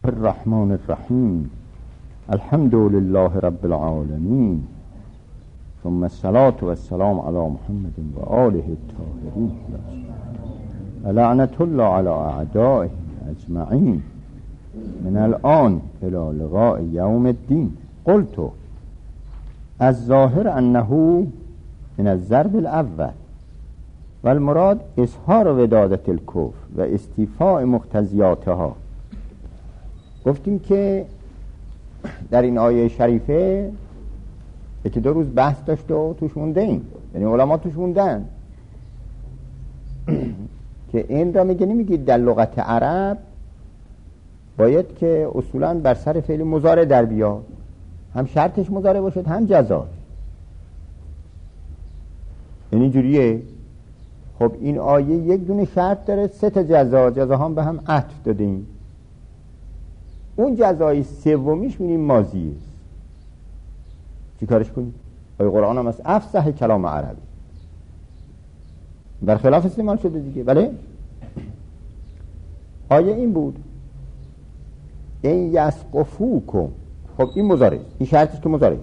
الرحمن الرحیم الحمد لله رب العالمین ثم الصلاة والسلام علی محمد و آله الطاهرین و لعنة الله علی اعدائه اجمعین من الان الى لقاء یوم الدین. قلت الظاهر انه من الضرب الاول والمراد اظهار ودادت الکفر و استیفاء مقتضیاتها. گفتیم که در این آیه شریفه یکی دو روز بحث داشته و توش مونده ایم، یعنی علما توش موندن که این را نمیگید در لغت عرب باید که اصولا بر سر فعل مضارع در بیاد، هم شرطش مضارع باشد هم جزاش، یعنی جوریه. خب این آیه یک دونه شرط داره، سه تا جزا هم به هم عطف دادیم. اون جزای سومیش می‌بینیم ماضی است. چی کارش کنیم؟ آیه قرآن هم از افصح کلام عربی برخلاف استعمال شده دیگه. بله آیه این بود این یسقفوکم. خب این مضارع، این شرطش که مضارع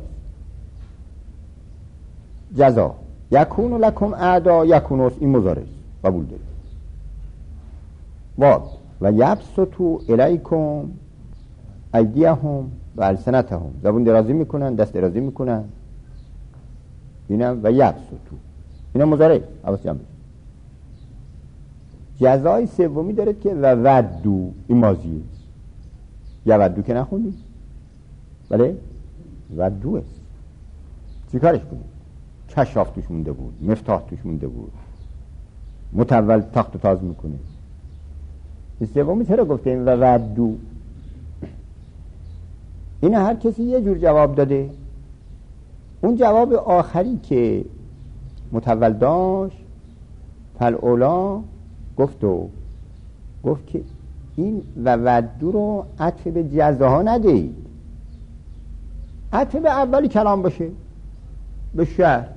جزا یکون لکم اعدا یکونوس، این مضارع قبول دارید. و یبسطو الیکم ایدیهم و السنتهم، زبون درازی میکنن، دست درازی میکنن، اینم و یبسطو، اینم مضارع. حواستون جزای سومی داره که و ودو، این ماضیه. یا ودو که نخوندی؟ بله ودو است. چی کارش کنی؟ کشاف توش مونده بود، مفتاح توش مونده بود، متول تخت و تاز میکنه. این سومی چرا گفته این و ودو؟ این هر کسی یه جور جواب داده. اون جواب آخری که متول داشت فالعلا گفت که این و ودو رو عطف به جزاها ندهید، عطف به اولی کلام باشه، به شرط.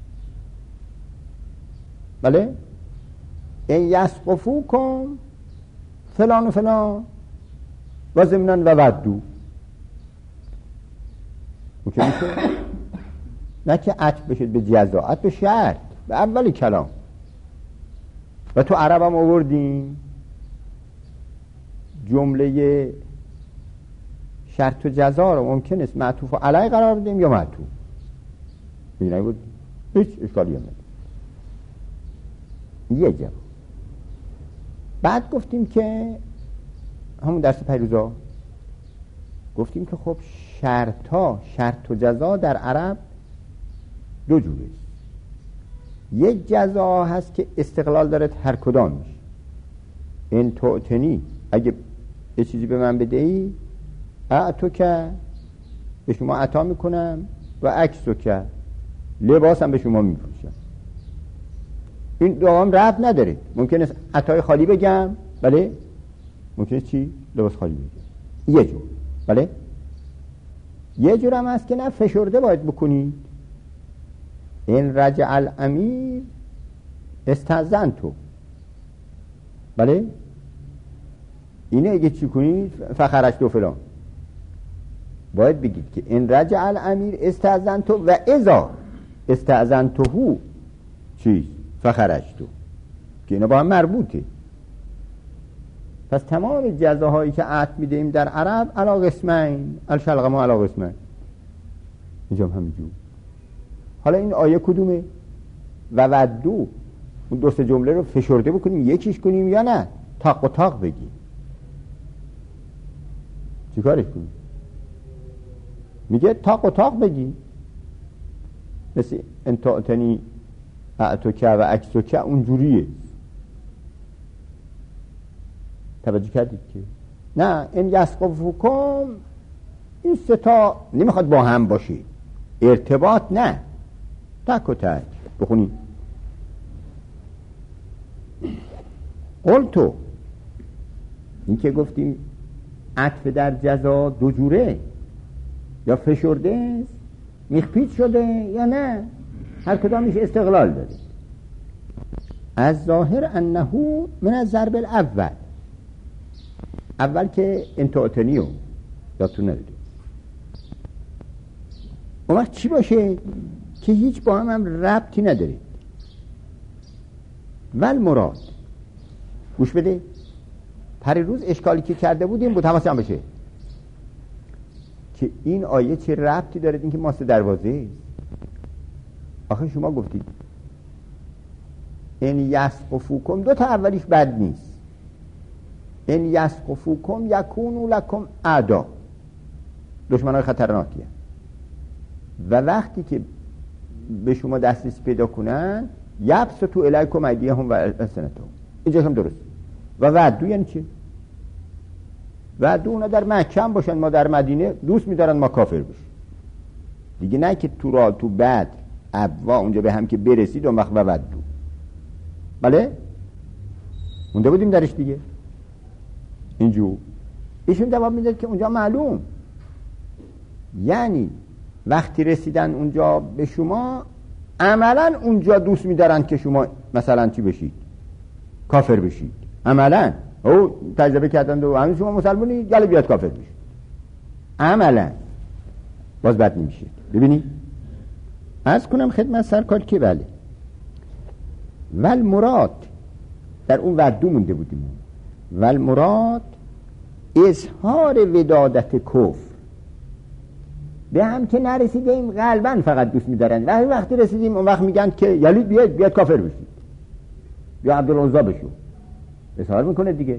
بله این یسقفوکم فلان و فلان و ضمناً و ودو، اون که میشه نه که عطف بشه به جزا، عطف به شرط، به اولی کلام. و تو عرب هم آوردیم جمله شرط و جزا رو ممکن است معطوف علی قرار بدیم یا معطوف. این بود هیچ اشکالی هم نداره. یه جواب. بعد گفتیم که همون درس پیروزا گفتیم که خب شرط و جزا در عرب دو جوره است. یک جزا هست که استقلال داره هر کدامش. این تعطنی، اگه یه چیزی به من بدهی اعطو که به شما عطا میکنم و عکسو که لباسم به شما میفروشم. این دوام رفت نداره. ممکن است عطای خالی بگم، بله ممکن است چی؟ لباس خالی بگم. یه جور. بله یه جور هم هست که نه، فشرده باید بکنی. این رجع الامیر استأذنتو. بله اینه اگه چی کنید فخرش دو فلان، باید بگید که این رجع الامیر استأذنتو و اذا استأذنتهو چیز فخرش دو، که اینا با هم مربوطه. پس تمام جزاهایی که عطف میدهیم در عرب علی قسمین، الشلغم علی قسمین، اینجا هم همینجور. حالا این آیه کدومه؟ و ودو، اون دو سه جمله رو فشرده بکنیم یکیش کنیم یا نه تاق و تاق بگیم؟ چی کارش کنیم؟ میگه تاق و تاق بگیم، مثل انتاعتنی اعتوکه و عکسوکه اونجوریه. توجه کردید که نه این یسقفوکم این سه تا نمیخواد با هم باشه، ارتباط نه، تک و تک بخونی. قلتو، این که گفتیم عطف در جزا دو جوره، یا فشرده است مخفیت شده یا نه، هر کدامش استقلال داره. از ظاهر انه من الضرب الاول، اول که انتاعتنی رو یادتون ندید. اون وقت چی باشه که هیچ با هم ربطی ندارید. ول مراد، گوش بده، پریروز اشکالی که کرده بودیم بود حواس هم بشه که این آیه چه ربطی داره این که ماست دروازه. آخه شما گفتید ان یسقفوکم، دو تا اولیش بد نیست، ان یسقفوکم یکونوا لکم اعدا، دشمنای خطرناکیه، و وقتی که به شما دسترسی پیدا کنن یبسطوا الیکم ایدیهم و السنتهم، اینجا هم درست. و ودو یعنی چی؟ ودو اونا در مکه هم باشن، ما در مدینه دوست می‌دارن ما کافر بشیم دیگه، نه که تو را تو بعد ابوا اونجا به هم که برسید اون وقت و ودو. بله مونده بودیم درش دیگه. اینجور ایشون جواب میده که اونجا معلوم، یعنی وقتی رسیدن اونجا به شما عملا اونجا دوست می‌دارن که شما مثلا چی بشید؟ کافر بشید. عملا او تجربه کردن و همین شما مسلمانی گله بیاد کافر بشید، عملا باز بد نمیشه. ببینید عرض کنم خدمت سرکار که بله ول مراد در اون ودو مونده بودیم. ول مراد اظهار ودادت کفر، به هم که نرسیدیم قلبا فقط دوست می‌دارن، وقتی رسیدیم اون وقت میگن که یلید بیاد کافر بشید یا عبدالعزا بشو، اظهار میکنه دیگه.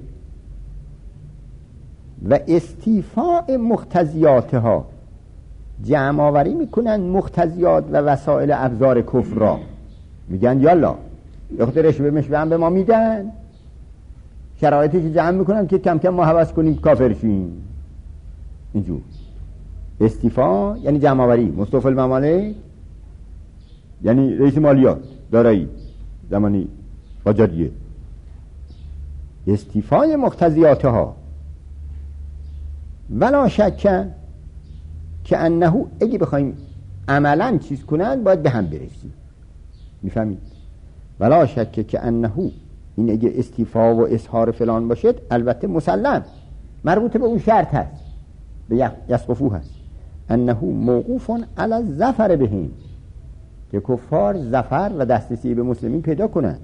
و استیفاء مقتضیاتها، جمع آوری میکنن مقتضیات و وسایل ابزار کفر را، میگن یالا یخت رشوه مشوه هم به ما میدن، شرایطش جمع میکنن که کم کم ما هوس کنیم کافر شیم. اینجور استیفاء یعنی جمع آوری، مصطفی الممالک یعنی رئیس مالیات دارایی زمانی قاجاریه، استیفای مقتضیاتها. ولا شک که انه، اگه بخوایم عملا چیز کنن باید به هم برسیم، میفهمید؟ ولا شک که انه، این اگه استیفا و اظهار فلان باشد البته مسلم مربوط به اون شرط هست، به یسقفو هست، انه موقوف علی الظفر بهم، که کفار ظفر و دسترسی به مسلمین پیدا کنن.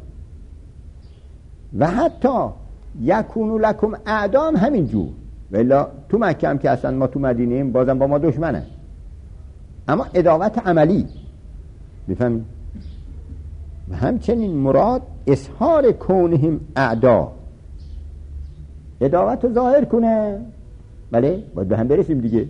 و حتی یکونوا لکم اعدام همین جور، ولی تو مکه هم که اصلا ما تو مدینه ایم بازم با ما دشمنن، اما عداوت عملی، بفهمید؟ و همچنین مراد اظهار کونهم اعدا، عداوت رو ظاهر کنه، بله باید به هم برسیم دیگه.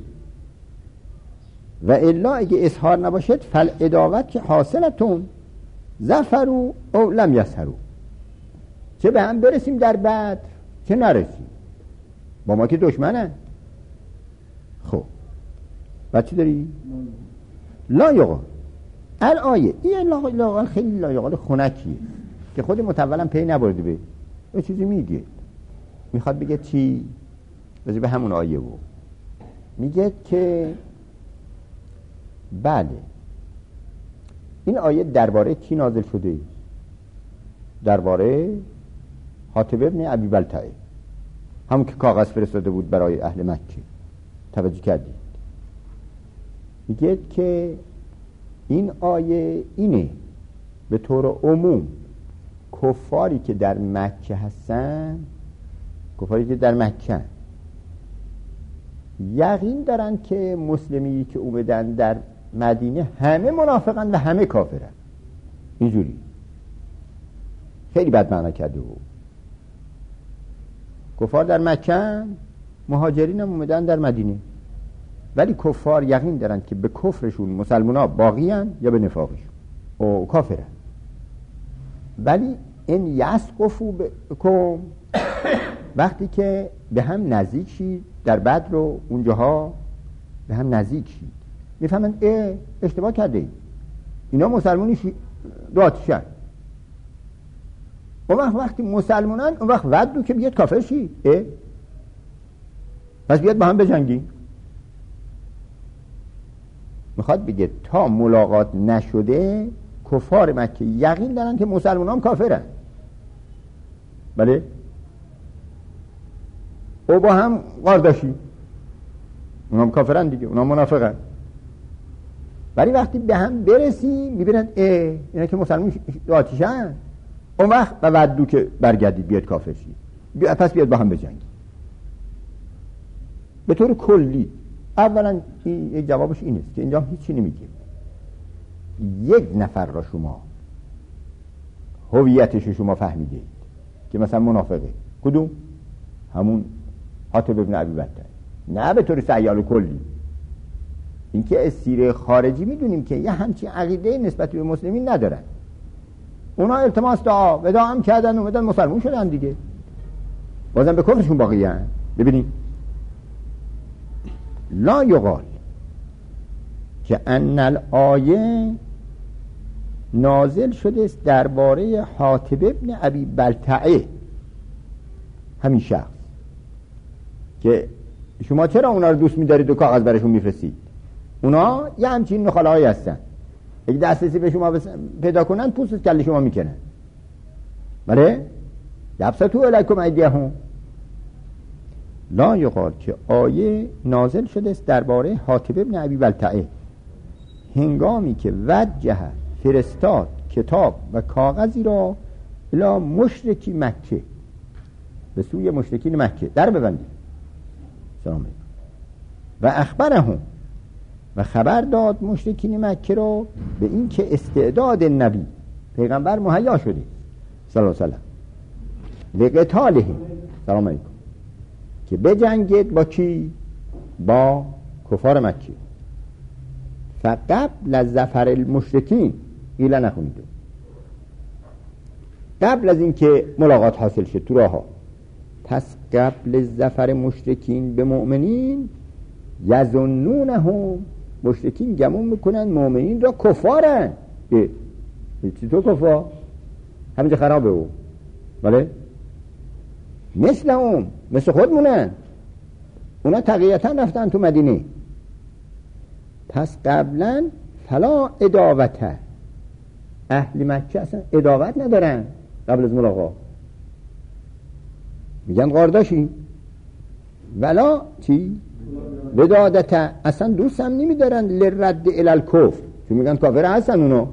و الا اگه اظهار نباشد فل عداوت که حاصلتون ظفروا او لم یظهروا، چه به هم برسیم در بعد چه نرسیم، با ما که دشمنن. خب بعد چی داری؟ لا یقال الآیه، این لا خیلی لا یقال خنکیه که خود متولم پی نبرده به یه چیزی میگه، میخواد بگه چی؟ بذار به همون آیه بود میگه که بله این آیه درباره کی نازل شده؟ درباره حاتب ابن ابی بلتعه، همون که کاغذ فرستاده بود برای اهل مکه. توجه کردید؟ میگه که این آیه اینه به طور عموم کفاری که در مکه هستن، کفاری که در مکه یقین دارن که مسلمی که اومدن در مدینه همه منافقن و همه کافرن. اینجوری خیلی بد معنا کرده بود. کفار در مکه، مهاجرین هم اومدن در مدینه، ولی کفار یقین دارن که به کفرشون مسلمان ها باقی هن یا به نفاقشون او کافرن. ولی این یسقفوا بکم، وقتی که به هم نزدیک شید در بدر و اونجاها به هم نزدیک شید، میفهمن اشتباه کرده اید، اینا مسلمانی دو آتیشن. اون وقتی مسلمانن اون وقت ودو که بیاد کافر شید، پس بیاد با هم بجنگیم. میخواد بگه تا ملاقات نشده کفار مکه یقین دارن که مسلمان هم کافرن. بله او با هم قارداشی، اونا هم کافرن دیگه، اونا منافقن. ولی وقتی به هم برسی میبینن اینا که مسلمان آتیشن، اون وقت و ودو که برگردید بیاد کافر شید، پس بیاد با هم بجنگید. به طور کلی اولا این جوابش این است که اینجا هیچی نمیگه. یک نفر را شما هویتش شما فهمیدید که مثلا منافقه، کدوم؟ همون حاتب ابن ابی بلتعه. نه به طور سیال کلی. این که اسیر خارجی میدونیم که یه همچین عقیده نسبت به مسلمین ندارن. اونا التماس دعا وداع هم کردن اومدن مسلمون شدن دیگه، بازم به کفرشون باقی هستن. ببینید لا یقال که ان الآیه نازل شده است درباره حاتب ابن ابی بلتعه، همین شخص که شما چرا اونا رو دوست می‌دارید و کاغذ براشون می‌فرستید. اونا یه همچین نخاله‌ای هستن، اگه دسترسی به شما پیدا کنن پوست کله شما میکنن. بله یبسطوا الیکم ایدیهم. لا یقال که آیه نازل شده است درباره حاتب ابن ابی بلتعه هنگامی که وجه فرستاد کتاب و کاغذی را الی مشرکی مکه، به سوی مشرکین مکه. در ببندید. سلام علیکم. و اخبرهم، و خبر داد مشرکین مکه را به این که استعداد نبی پیغمبر مهیا شده صلی الله علیه و سلم لقتالهم، سلام علیکم، که بجنگید با کی؟ با کفار مکه. فقبل از ظفر المشرکین، ایلا نخونید، قبل از این که ملاقات حاصل شد تو راه ها، پس قبل ظفر مشرکین به مؤمنین یظنونهم، مشرکین گمون میکنن مؤمنین را کفارن. چطور کفار؟ همینجا خرابه او. بله مثل خودمونن، اونا تقییتا رفتن تو مدینه. پس قبلا فلا اداوته، اهل مکه اصلا اداوت ندارن قبل از ملاقات، میگن قارداشی. ولا چی؟ ودادت، اصلا دوست هم نمیدارن لرد الالکفر، چون میگن کافر هستن اونا.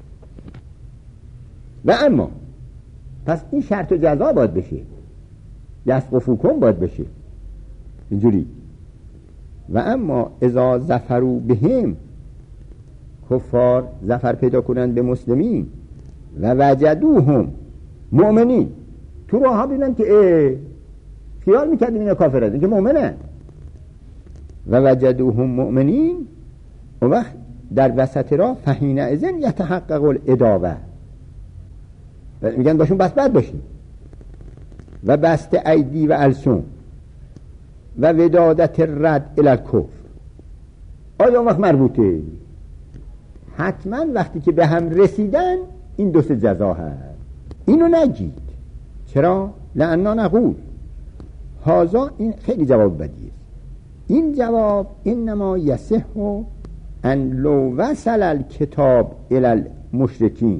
و اما پس این شرط و جزا باید بشه، یسقفوکم باید بشه اینجوری. و اما اذا ظفروا بهم، کفار ظفر پیدا کنند به مسلمین، و وجدوهم مؤمنین، تو راه ها ببینن که خیال میکردیم اینا کافر هستن که مؤمنن، و وجدوهم مؤمنین، اون وقت در وسط راه فحین اذن یتحقق الاداوه، میگن باشون بس بد باشیم، و بست ایدی و السون و ودادت رد الالکفر. آیا اون وقت مربوطه؟ حتما وقتی که به هم رسیدن این دو سه جزا هست. اینو نگید. چرا؟ لأننا نقول هازا، این خیلی جواب بدیه. این جواب انما یصح ان لو وصل الکتاب الی المشرکین،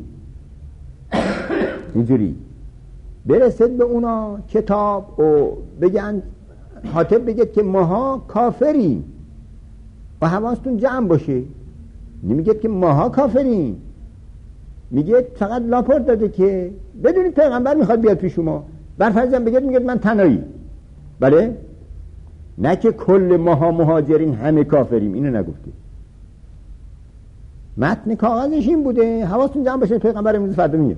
اینجوری برسد به اونا کتاب و بگن، حاتب بگه که ماها کافرین و حواستون جمع باشه، نمیگه که ماها کافرین، میگه فقط لاپورت داده که بدونید پیغمبر میخواد بیاد پیش شما، برفرضم بگه میگه من تنهایی. بله نه که کل ماها مهاجرین همه کافریم، اینو نگفته. متن کاغذش این بوده حواستون جمع باشه پیغمبر امروز فردا میاد.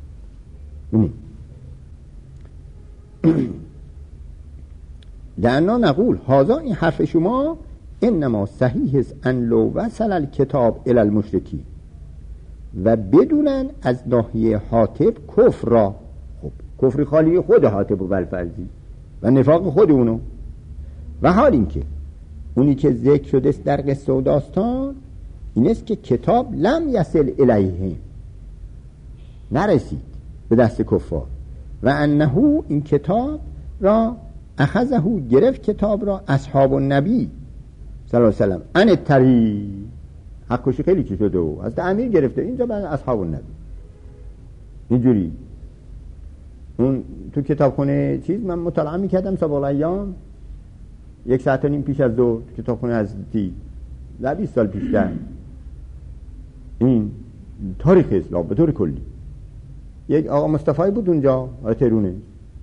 لأننا نقول هذا، این حرف شما انما صحیح است ان لو وصل الکتاب الی المشرکین، و بدونن از ناحیه حاتب کفر را، خب کفر خالی خود حاتب و بالفرضی و نفاق خود اونو، و حال این که اونی که ذکر شده است در قصه و داستان این است که کتاب لم یصل الیهم، نرسید به دست کفار، و انه این کتاب را اخذه، گرفت کتاب را اصحاب النبی صلی الله علیه و سلم ان الطریق، حقوشی خیلی چی شده و از امیر گرفته، اینجا بعد اصحاب النبی اینجوری. اون تو کتابخونه چیز من مطالعه میکردم سابق الایام 1.5 ساعت پیش از ظهر تو کتابخونه حضرتی 20 سال پیشتر، این تاریخ اسلام به طور کلی. یک آقا مصطفی بود اونجا، آقا تهرونه،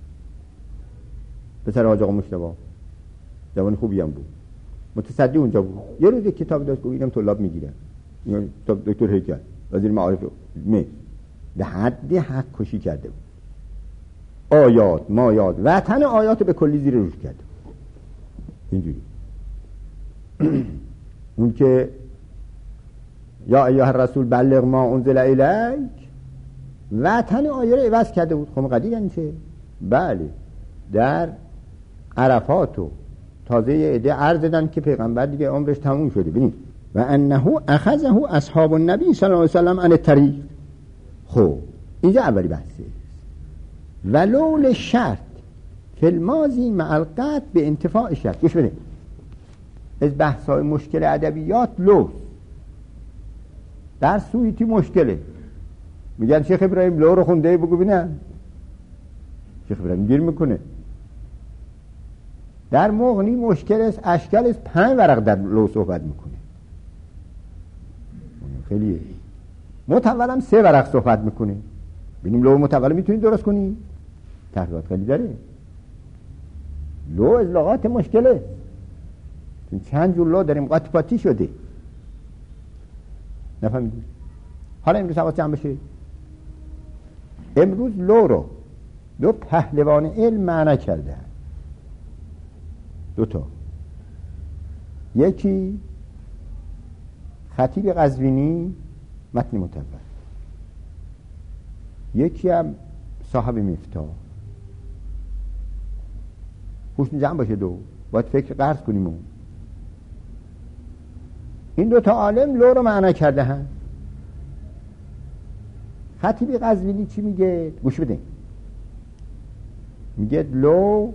پسر حاج آقا مصطفی، جوان خوبی هم بود، متصدی اونجا بود. یه روز یک کتاب داشت که اینم طلاب میگیرن، این دکتر هیکل وزیر معارف به حد حق کشی کرده بود، آیات مایات وطن آیات به کلی زیر روش کرده اینجوری. اون که یا ایها الرسول بلغ ما انزل الیک، وطن آیه رو عوض کرده بود. خب قدیر یعنی چه؟ بله، در عرفات و تازه یه عده عرض دادن که پیغمبر دیگه عمرش تموم شده. ببینید و انه اخذه اصحاب النبی صلی الله علیه و سلم عن الطریق. خب اینجا اولی بحثه. ولو للشرط فی الماضی مع القطع به انتفاع شرط. گوش بدید، از بحث‌های مشکل ادبیات لو در سویتی مشکله. میگن شیخ ابراهیم لو رو خونده بگو ببینم. شیخ ابراهیم گیر میکنه. در مغنی مشکل است، اشکال است، 5 ورق در لو صحبت میکنه. خیلیه. متول هم 3 ورق صحبت میکنه. ببینیم لو متول میتونید درست کنی؟ تحقیقات خیلی داره. لو از لغات مشکله. چند جور لو داریم، قاطی پاتی شده. نفهمیدید؟ حالا امروز حواس جمع بشه. امروز لو رو 2 پهلوان علم معنی کرده. 2 تا. یکی خطیب قزوینی متن متول، یکی هم صاحب مفتاح. خوش جمع باشه 2، باید فکر قرض کنیم. این 2 تا عالم لو رو معنی کرده هم. خطیب قزوینی چی میگه؟ گوش بدین. میگه لو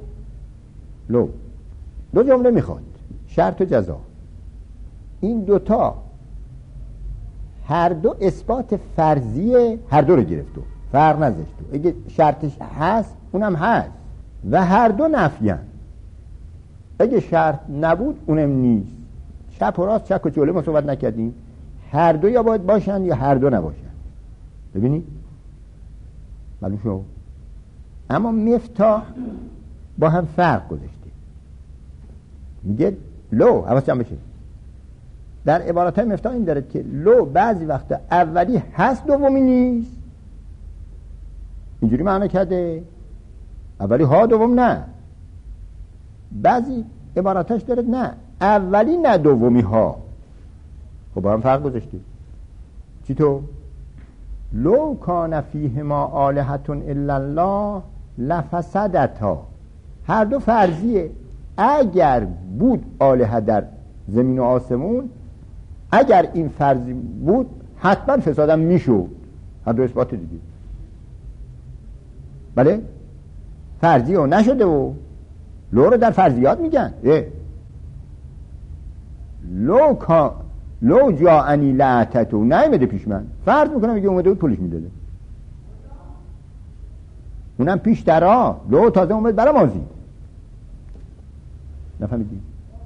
2 جمله میخواد، شرط و جزا. این 2 تا هر 2 اثبات فرضیه، هر 2 رو گرفت و فرق نذاشت. اگه شرطش هست اونم هست و هر 2 نفیان. اگه شرط نبود اونم نیست. چپ و راست، چک و جلو ما صحبت نکردیم. هر 2 یا باید باشن یا هر 2 نباشن. ببینید معلوم شو. اما مفتاح با هم فرق گذاشته. میگه لو حواس جمع بشه. در عبارت های مفتاح این داره که لو بعضی وقتا اولی هست دومی نیست. اینجوری معنی کرده، اولی ها دوم نه. بعضی عبارتاش داره نه اولی نه دومی ها. خب با هم فرق گذاشته. چی تو؟ لو کان فیهما آلهة الا الله لفسدتا. هر 2 فرضیه. اگر بود آلهه در زمین و آسمون، اگر این فرضی بود حتما فسادم میشد. هر 2 اثبات دیگه. بله فرضی و نشده و لو رو در فرضیات میگن. لو جاءنی لعتتو نیامده پیش من، فرض میکنم میگه اومده بود پولش میداده. اونم پیش درا لو تازه اومد برای مازی. نفهمیدی؟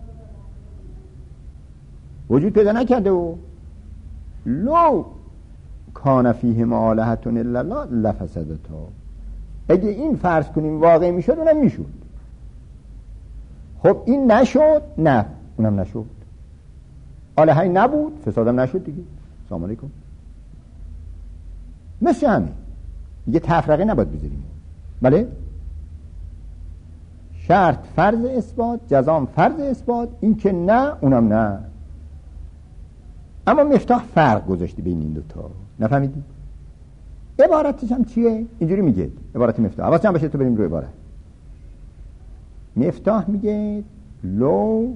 وجود پیدا نکرده و لو کان فیهما آلهة الا الله لفسدتا. اگه این فرض کنیم واقع میشد اونم میشد. خب این نشد، نه اونم نشد. آلهه‌ای نبود، فسادم نشد دیگه. سلام علیکم. مثل همین دیگه تفرقه نباید بذاریم. بله شرط فرض اثبات، جزام فرض اثبات. این که نه اونم نه. اما مفتاح فرق گذاشتی بین این 2 تا. نفهمیدی؟ عبارتش هم چیه؟ اینجوری میگه عبارت مفتاح. حواستون باشه تو بریم رو عبارت. مفتاح میگه لو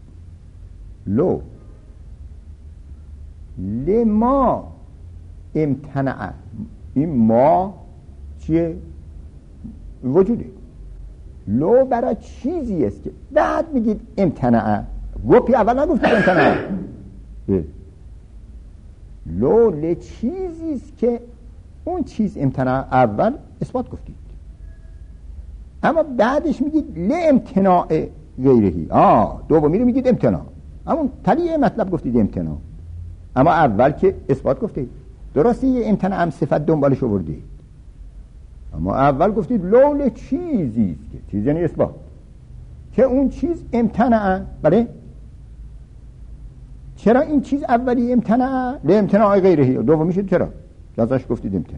لما امتنع. این ما چیه؟ وجوده. لو برای چیزی است که بعد میگید امتنع. گفتی اول نگفتی امتنع. لو لچیزی است که اون چیز امتنع اول اثبات گفتید. اما بعدش میگید لامتناع غیرهی. دومی رو میگید امتناع، اما تلیه مطلب گفتید امتناع، اما اول که اثبات گفتید. درسته یه امتناع هم صفت دنبالش آوردید، اما اول گفتید لول چیزی است که چیز یعنی اثبات که اون چیز امتناع. بله، چرا این چیز اولی امتناع؟ لامتناع غیرهی. دومی شد چرا؟ ازش گفتید امتناع.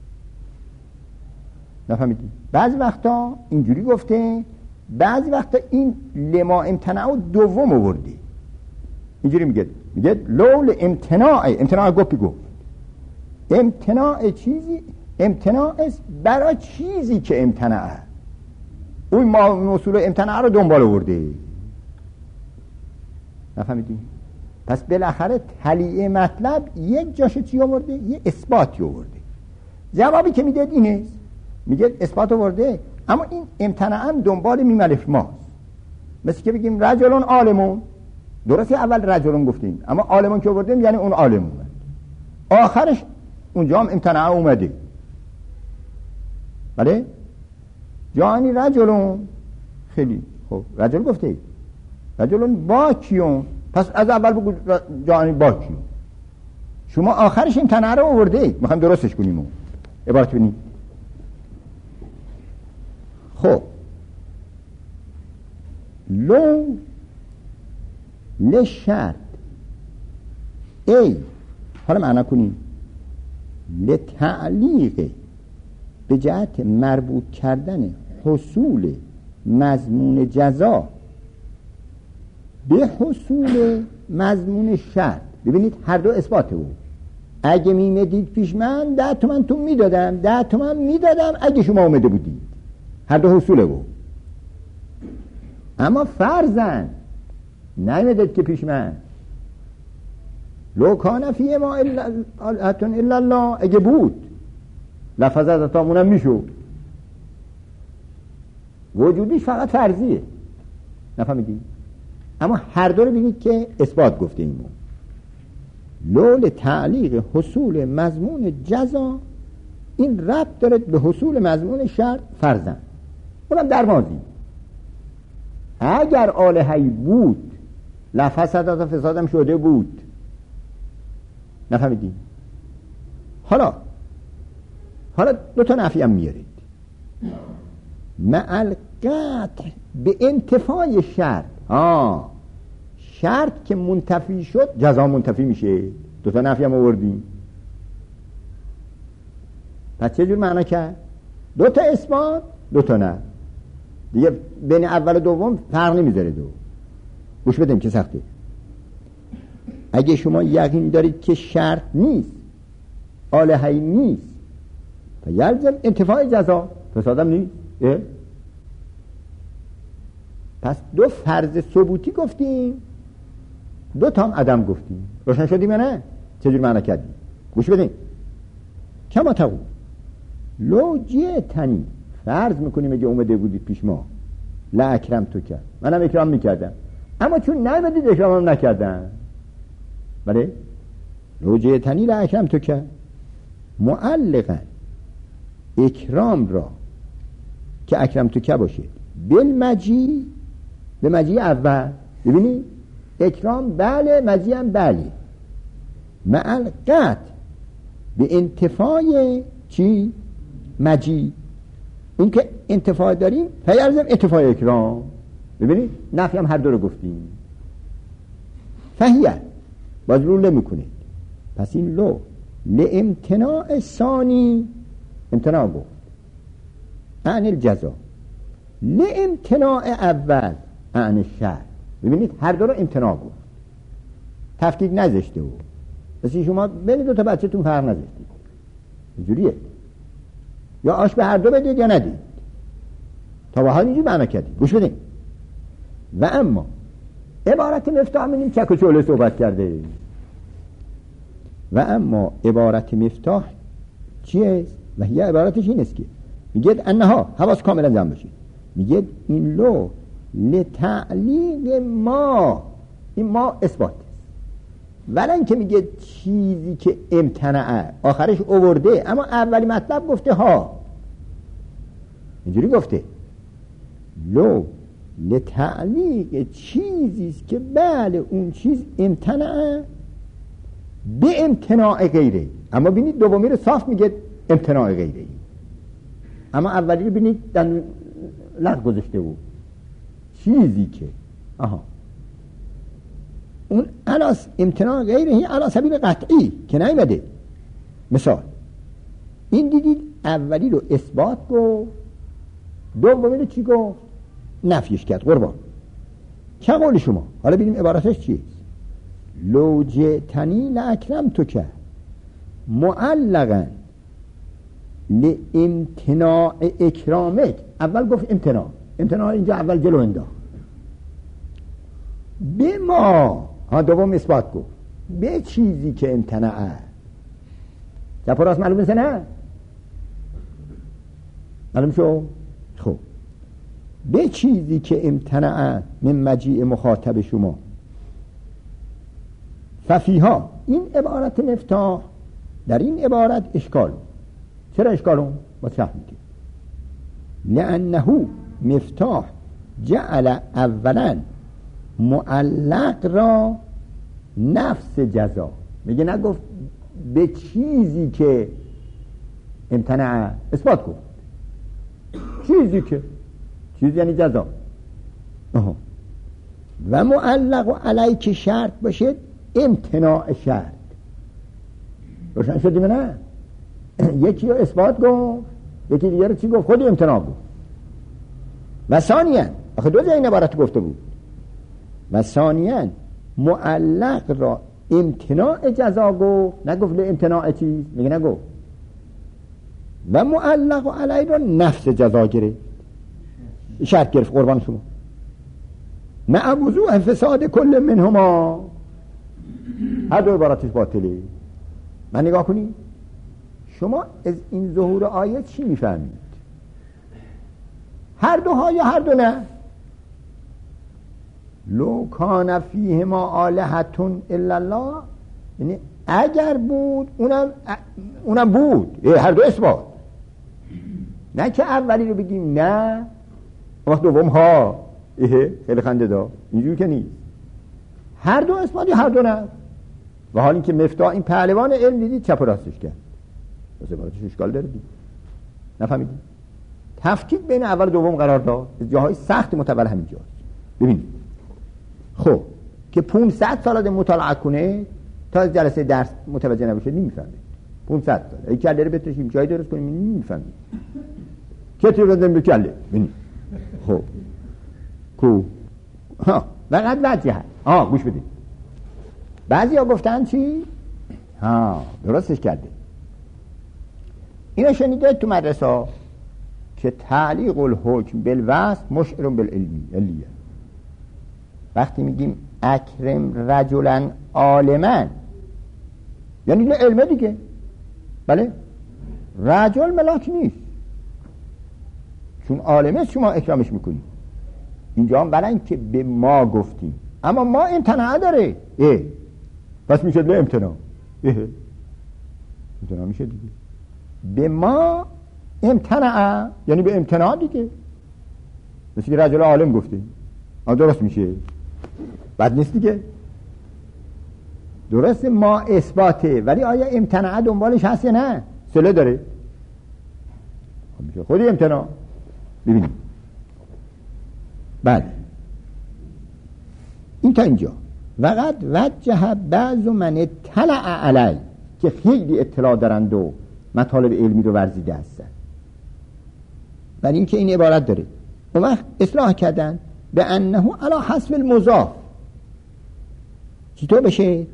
نفهمیدید؟ بعضی وقتا اینجوری گفته، بعضی وقتا این لما امتناع دوم آورده. اینجوری میگه لول امتناع گفت امتناع چیزی، امتناع است برای چیزی که امتناع، اون موصول امتناع رو دنبال آورده. نفهمیدی؟ پس بالاخره تلیه مطلب یک جاش چی آورده؟ یه اثباتی آورده. جوابی که میده اینه، میگه اثبات آورده، اما این امتناع هم دنبال میملف ماست. مثل که بگیم رجلون عالمون، درسته اول رجلون گفتیم، اما عالمون که آوردیم یعنی اون عالم اومد، آخرش اونجا هم امتناع اومده. بله؟ جانی رجلون، خیلی خوب، رجل گفته رجلون باکیون، پس از اول بگو جانی باکیون. شما آخرش امتناع رو آورده، میخوایم درستش کنیم اون عبارت بینیم. خب لو لشرط ای، حالا معنا کنیم لتعلیق به جهت مربوط کردن حصول مضمون جزا به حصول مضمون شرط. ببینید هر دو اثباته بود. اگه میمدید پیش من 10 تومن تو میدادم، 10 تومن میدادم اگه شما اومده بودید. هر دو حصوله بود. اما فرضاً نیمدید که پیش من، لو کان فیه ما الا الله، اگه بود لفظ از تامونم میشو، وجودیش فقط فرضیه. نفهمیدی؟ اما هر دو رو ببینید که اثبات گفته این لول تعلیق حصول مضمون جزا، این ربط داره به حصول مضمون شرط فرضاً، اونم در ماضی. اگر آلهی بود لفظ صدات فسادم شده بود. نفهمیدی؟ حالا دو تا نفی هم میارید. مع القطع به انتفای شرط. شرط که منتفی شد جزا منتفی میشه. دو تا نفی هم آوردیم. پس چه جور معنا کرد؟ دو تا اثبات، دو تا نه دیگه، بین اول و دوم فرق نمیذاره. دو گوش بدیم که سخته. اگه شما یقین دارید که شرط نیست، آلهی نیست، یلزم انتفاع جزا، فسادم نیست. پس دو فرض ثبوتی گفتیم، دو تا هم عدم گفتیم. روشن شدیم یا نه؟ چجور معنی کردیم؟ گوش بدیم. کما تقول لو جئتنی، فرض میکنیم اگه اومده بودید پیش ما، لا اکرم تو کرد، منم اکرام میکردم، اما چون نیومدید اکرامم نکردم. بله؟ لو جئتنی لا اکرم تو کرد، معلقا اکرام را که اکرم تو که باشه بالمجی، به مجی اول. ببینید اکرام بله، مجی هم بله. مع القطع به انتفای چی؟ مجی. این که انتفاع داریم فیلزم انتفاع اکرام. ببینید نفی هم هر دو رو گفتیم. فهیه باز رو نمیکنید. پس این لو لامتناع ثانی، امتناع گفت عن الجزا، لامتناع اول عن الشرط. ببینید هر دو رو امتناع گفت، تفکیک نذاشته بود. پس شما بین دو تا بچه‌تون فرق نذاشتید. اینجوریه، یا آش به هر دو بدید یا ندید. تا به حال اینجوری معنا کردید. گوش بدین. و اما عبارت مفتاح می‌بینیم چک و چوله صحبت کرده. و اما عبارت مفتاح چیه؟ و هی عبارتش این است که میگه انها، حواس کاملا جمع بشید، میگه این لو لتعلیق ما، این ما اثبات است. ولن که میگه چیزی که امتنعه آخرش اوورده، اما اولی مطلب گفته ها، اینجوری گفته. لو لتعلیق چیزیست که بله اون چیز امتناع به امتناع غیره. اما بینید دومی رو صاف میگه امتناع غیره، اما اولی رو بینید در لغ گذاشته بود چیزی که اون علاس امتناع غیره علا سبیل قطعی که نیمده. مثال این دیدید اولی رو اثبات گفت، دومی رو چی گفت؟ نفیش کرد. قربان چه قول شما؟ حالا ببینیم عبارتش چیست. لو جئتنی لاکرمتک معلقا لامتناع اکرامک. اول گفت امتناع اینجا اول جلو انداخت. به ما دوم اثبات گفت به چیزی که امتناع چپ و راست معلوم نیست نه؟ معلوم شو؟ خب به چیزی که امتناع من مجیء مخاطب شما. ففیها این عبارت مفتاح در این عبارت اشکال. چرا اشکال با شرح میگه لانه مفتاح جعل اولا معلق را نفس جزا. میگه نگفت به چیزی که امتناع، اثبات گفت چیزی که، چیز یعنی جزا. و معلق علی که شرط باشه امتناع شرط. روشن شدیم نه؟ یکی رو اثبات گفت، یکی دیگه رو چی گفت؟ خود امتناع گفت. و ثانیاً آخه دو جای این عبارت گفته بود. و ثانیاً معلق را امتناع جزا گفت، نگفت امتناع چیز، میگه نگفت. و معلق علی را نفس جزا گرفت، شرط گرفت. قربان شما مع وضوح فساد کل منهما. هر دو عبارتش باطله. من نگاه کنید شما از این ظهور آیه چی میفهمید؟ هر دوها یا هر دو نه؟ لو کان فیهما آلهة الا الله، یعنی اگر بود اونم بود. هر دو اثبات، نه که اولی رو بگیم نه وقت دوم ها. خیلی خنده دار، اینجوری که نیست. هر دو اثبات یا هر دو نه. و حال این که مفتاح این پهلوان علم دیدید چپ و راستش کرد، بس عبارتش اشکال داره دید. نفهمیدید؟ تفکیک بین اول و دوم قرار داد. جاهای سخت متول همینجاست. ببینید خب که 500 سال آدم مطالعه کنه تا از جلسه درس متوجه نباشه نمیفهمه. 500 سال ای کله رو بترشیم جای درست کنیم نمیفهمه. کتری بزنیم به کله. ببینید خب کو وقت وجه گوش بدید. بعضی ها گفتن چی؟ درستش کرده. اینا شنیده تو مدرسه ها که تعلیق الحکم بالوصف مشعر بالعلیه. وقتی میگیم اکرم رجلا عالما یعنی علمه دیگه. بله رجل ملاک نیست، چون عالمه شما اکرامش میکنی. اینجا هم بلن که به ما گفتیم، اما ما امتناع داره. پس میشه به امتناع. امتناع میشه دیگه. به ما امتناع یعنی به امتناع دیگه. مثل که رجل عالم گفته درست میشه، بد نیست دیگه. درست ما اثباته، ولی آیا امتناع دنبالش هست یا نه؟ صله داره. میشه خودی امتناع. ببینیم بعد این تا اینجا. وقت وجه بعض من اطلع علی، که خیلی اطلاع دارند و مطالب علمی رو ورزیده هستن. ولی این که این عبارت داره اون وقت اصلاح کردن به انه علی حسب المضاف. چطور بشه؟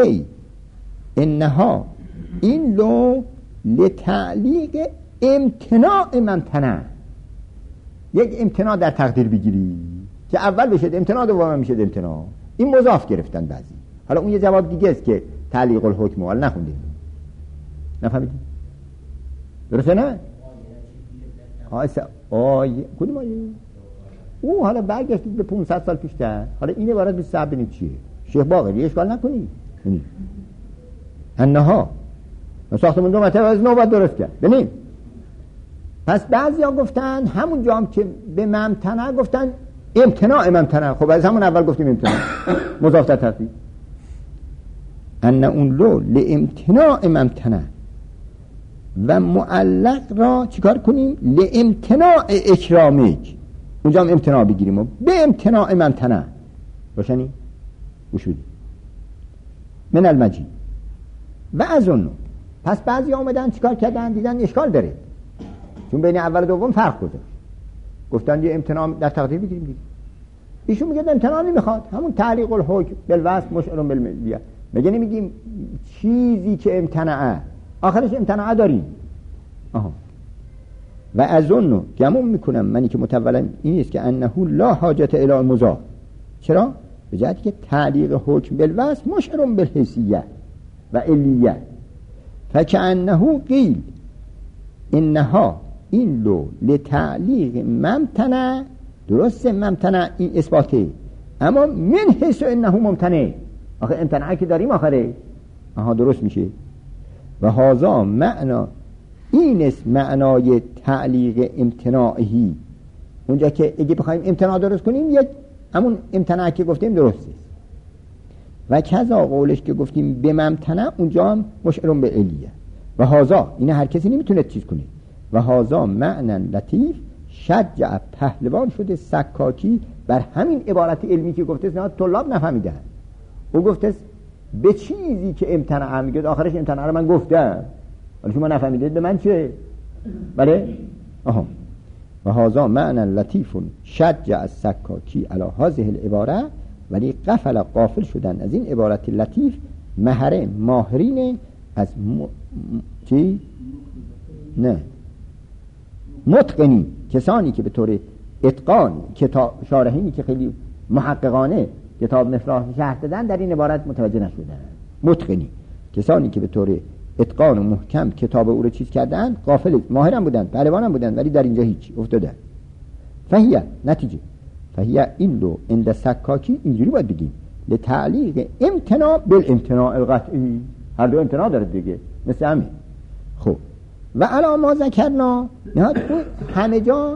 انها این لو لتعلیق امتناع ممتنع. یک امتناع در تقدیر بگیری که اول بشه امتناع، دوم میشه امتناع. این مضاف گرفتن بعضی. حالا اون یه جواب دیگه است که تعلیق الحکم حالا نخوندیم. نفهمیدیم؟ درسته نه؟ کدوم آیه؟ او حالا برگشتید به 500 سال پیشتر. حالا این عبارت 27 ببینید چیه. شیخ باقری اشکال نکنید. انها ساختمون دو مرتبه از نوبت درست کرد. ببین پس بعضیا گفتن همون جام که به ممتنع گفتن امتناع ممتنع. خب از همون اول گفتیم امتناع مضاف در تخفیف، ان اون لو لامتناع ممتنع و معلق را چیکار کنیم؟ لامتناع اکرامک، اونجا هم امتناع بگیریم و به امتناع ممتنع روشنی گوش من المجید و از اون. پس بعضی آمدن چیکار کردن؟ دیدن اشکال داره، چون بین اول و دوم فرق گذاشت، گفتن یه امتناع در تقدیر بگیریم دیگه. ایشون میگه امتناع نمیخواد، همون تعلیق الحکم بالوصف مشعر بالملیه. میگه نمیگیم چیزی که امتناعه آخرش امتناعه داریم. و از اون گمون میکنم منی که متولم این است که انه لا حاجت الی مضاف. چرا؟ به جهتی که تعلیق حکم بالوصف مشعر بالحیثیه و علیه، فکأنه قیل انها این لو لتعلیق ممتنع. درسته ممتنع این اثباته، اما من حیث انه ممتنع، آخه امتنعی که داریم آخره درست میشه. و هذا معنا، این است معنای تعلیق امتناعی. اونجا که اگه بخوایم امتناع درست کنیم یک همون امتناع که گفتیم درسته. و کذا قولش که گفتیم به ممتنع اونجا هم مشعر به علیه. و هذا این هر کسی نمیتونه چیز کنه. و هذا معنی لطیف شجع پهلوان شده سکاکی بر همین عبارت علمی که گفته است، طلاب نفهمیدن. او گفته به چیزی که امتناع میگه آخرش امتناع رو من گفتم ولی شما نفهمیدید به من چه؟ بله؟ و هذا معنی لطیف شجع سکاکی علی هذه العباره، ولی غافل شدن از این عبارت لطیف ماهرین از چی؟ نه متقنی، کسانی که به طور اتقان کتاب شارحینی که خیلی محققانه کتاب مفراح شرح دادن در این عبارت متوجه نشدن. متقنی کسانی که به طور اتقان و محکم کتاب او رو چیز کردن غافل ماهرم بودن، پهلوانم بودن، ولی در اینجا هیچ افتادن. فهیه نتیجه فهیه این لو عند سکاکی اینجوری باید بگیم لتعلیق امتناع بالامتناع القطعی، هر دو امتناع داره دیگه مثل همین. خب و علا ما ذکرنا همه جا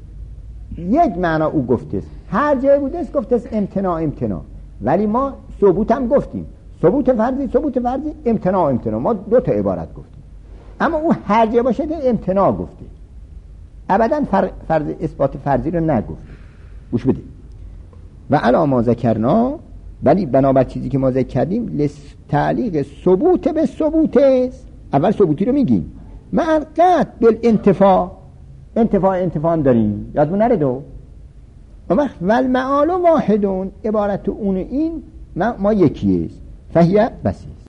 یک معنا او گفته است، هر جای بوده است گفته است امتناع، ولی ما ثبوت هم گفتیم، ثبوت فرضی امتناع، ما دو تا عبارت گفتیم، اما او هر جای باشه امتناع گفته، ابدا اثبات فرضی رو نگفته. گوش بده. و علا ما ذکرنا، ولی بنابر چیزی که ما ذکر کردیم تعلیق ثبوت به ثبوت است. اول ثبوتی رو میگیم مع القطع بالانتفاع، انتفاع هم داریم، یادمون نره دو. و المعال واحدون، عبارت اون این ما یکی است، فهیه بسی.